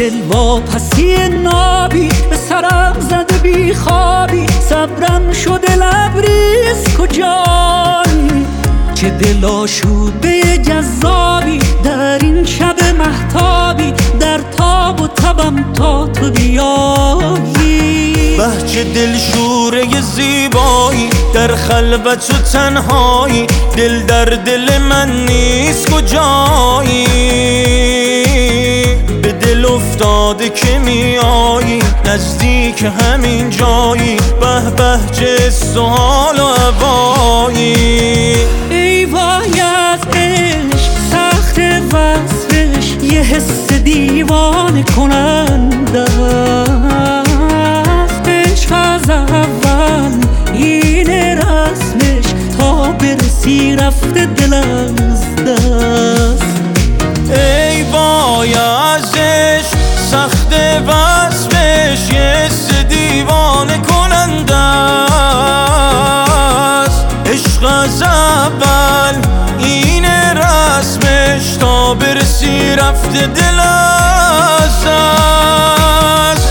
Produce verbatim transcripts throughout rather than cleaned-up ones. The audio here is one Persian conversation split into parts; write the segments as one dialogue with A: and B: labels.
A: دل واپسی نابی به سرم زده بی خوابی، صبرم شده لبریز کجایی؟ چه دل آشوده جذابی در این شب مهتابی، در تاب و تبم تا تو بیایی.
B: بهچه دلشوره زیبایی در خلوت و تنهایی، دل در دل من نیست کجایی؟ به دل افتاده که میایی نزدیک همین جایی، به به چه سوال و هوایی.
A: ای وای از عشق سخت وصفش، یه حس دیوانه کننده است. عشق از اول اینه رسمش، تا برسی رفته دل از دست.
B: ای وای از عشق سخت وصفش، یه حس دیوانه کننده است. عشق از اول اینه رسمش، تا برسی رفته دل از دست.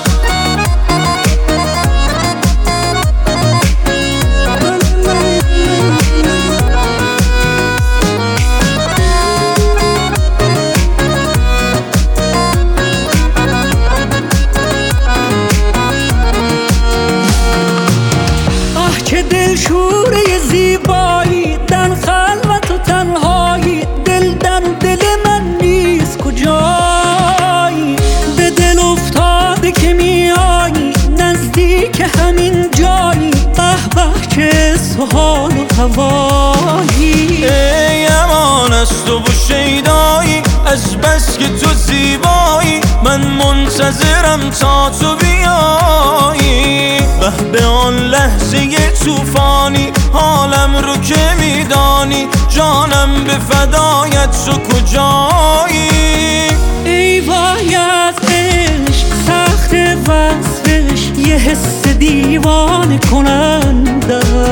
A: چه دلشوره زیبایی در خلوت و تنهایی، دل در دل من نیست کجایی؟ به دل افتاده که میایی نزدیک همین جایی، به به چه سحال و هوایی.
B: ای امان از تو و شیدایی، از بس که تو زیبایی من منتظرم تا تو بیایی. به به آن لحظه طوفانی حالم رو که میدانی، جانم به فدایت تو کجایی؟
A: ای وای از عشق سخت وصفش، یه حس دیوانه کننده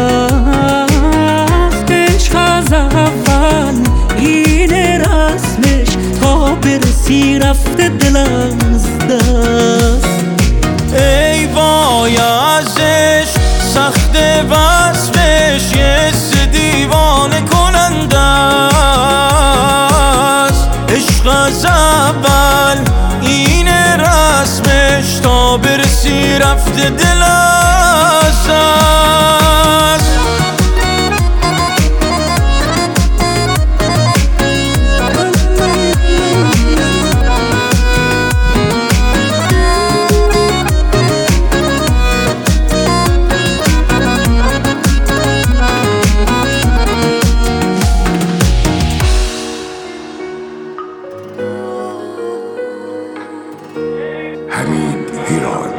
A: است. عشق از اول اینه رسمش، تا برسی رفته دل از دست.
B: ای وای از عشق سخت وصفش، یه حس دیوانه کننده است. عشق از اول اینه رسمش، تا برسی رفته دل از دست.
C: حمید هیران.